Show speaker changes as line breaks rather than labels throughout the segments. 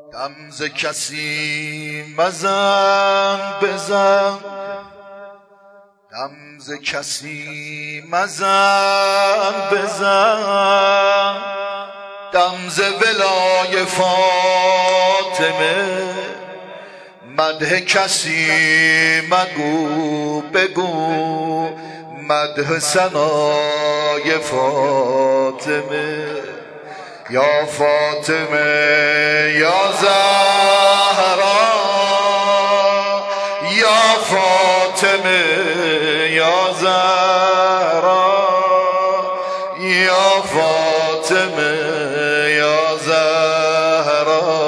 دمز کسی مزن بزن، دمز کسی مزن بزن، دمز ولای فاطمه مدح کسی مگو بگو، مدح ثنای فاطمه. یا فاطمه یا زهرا، یا فاطمه یا زهرا، یا فاطمه یا زهرا.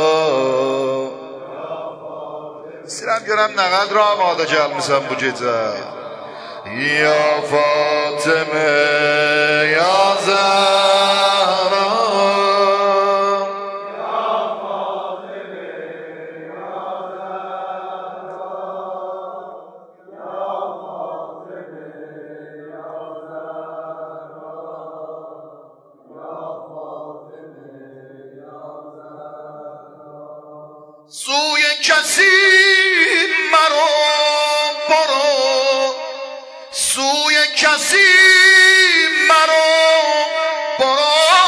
سیرم görəm nə qədər amada gəlmisən bu gecə. Ya Fatıma ya Zahra,
ya Fatıma ya Zahra, ya Fatıma ya Zahra, ya Fatıma ya Zahra.
سوی کسی مرا برو، سوی کسی مرا برو،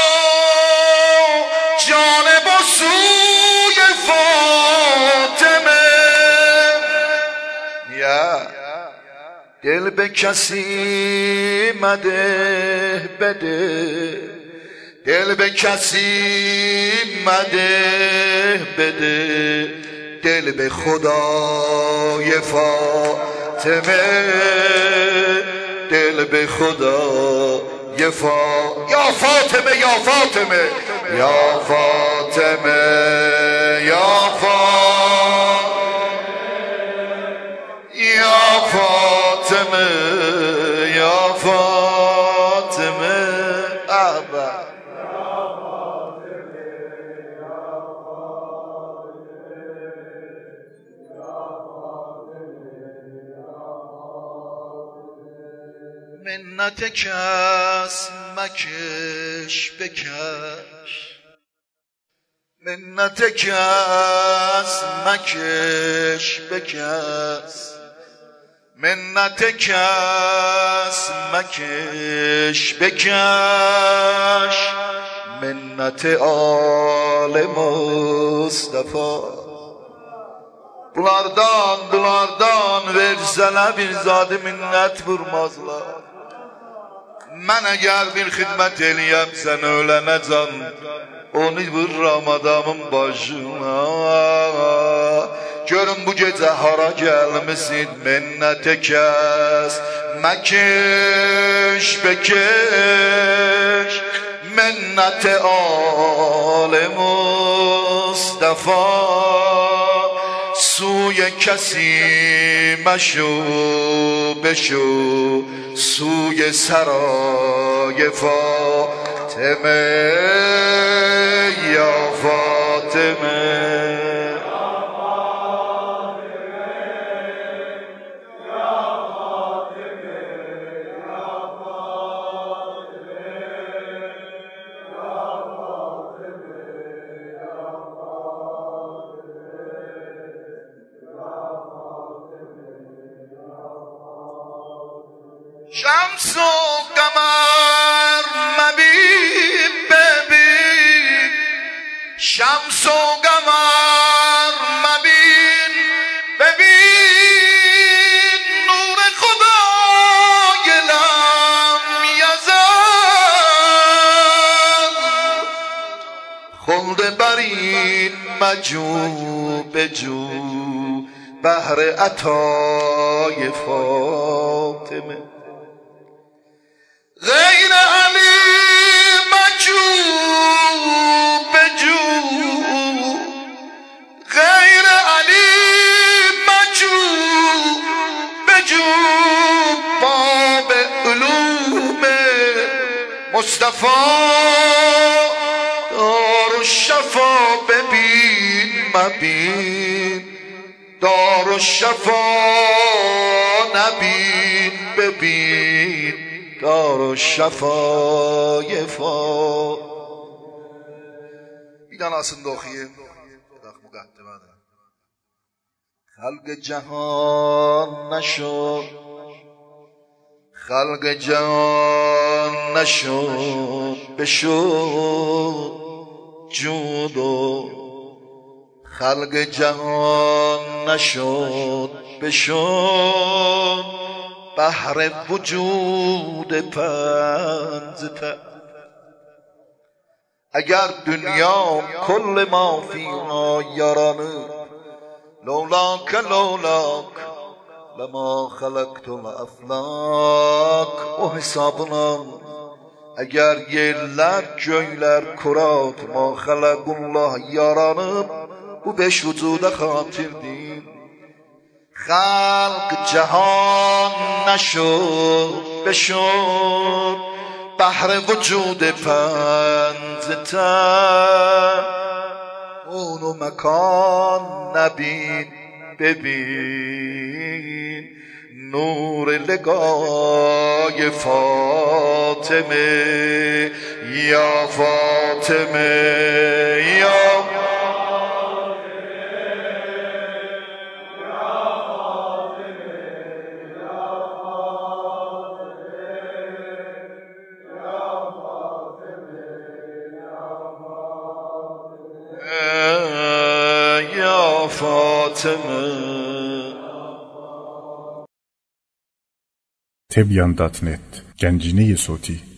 جانب و سوی فاطمه. یا دل به کسی مده بده، دل به کسی مده بده، دل به خدای فاطمه، دل به خدای یا فاطمه یا فاطمه یا فاطمه یا فاطمه یا فاطمه. احبا منت کس مکش بکش، منت کس مکش بکس، منت کس مکش بکش، منت آل مصطفی. Bunlardan versene bir zadı minnet vurmazlar. Mən əgər bir xidmət eləyəm sən ölənə can, onu vururam adamın başına. Görün bu gecə hara gəlmisin, minnətə kəs məkeş bekeş, minnətə ali Mustafa. سوی کسی مشو بشو، سوی سرای فاطمه یا فاطمه. شمس و قمر مبین ببین، شمس و قمر مبین ببین، نور خدای لم یزل. خلد برین مجو بجو، بهر عطای فاطمه. غیر علی مجو بجو، غیر علی مجو بجو، باب علوم مصطفی. دارالشفا ببین مبین، دارالشفا نبین ببین، دارالشفای فا. Bir tanesini de okuyayım. مقدمه خلق جهان نشد، خلق جهان نشد، بشد جود و خلق جهان نشد، بشد بحر وجود پنجته. اگر دنیا کل ما فیها یارانه لولاک لولاک لما خلقت الافلاک. و hesabına eğer yerler göyler kurat ma halaqullah yaranıb bu beş vücuda xatirdir. Xalq cahan nəşud beşud بحر وجود پنجته. اون و مکان نبین ببین نور لگای فاطمه یا فاطمه یا فاطمه.
Tebyan.net Gencine-i Soti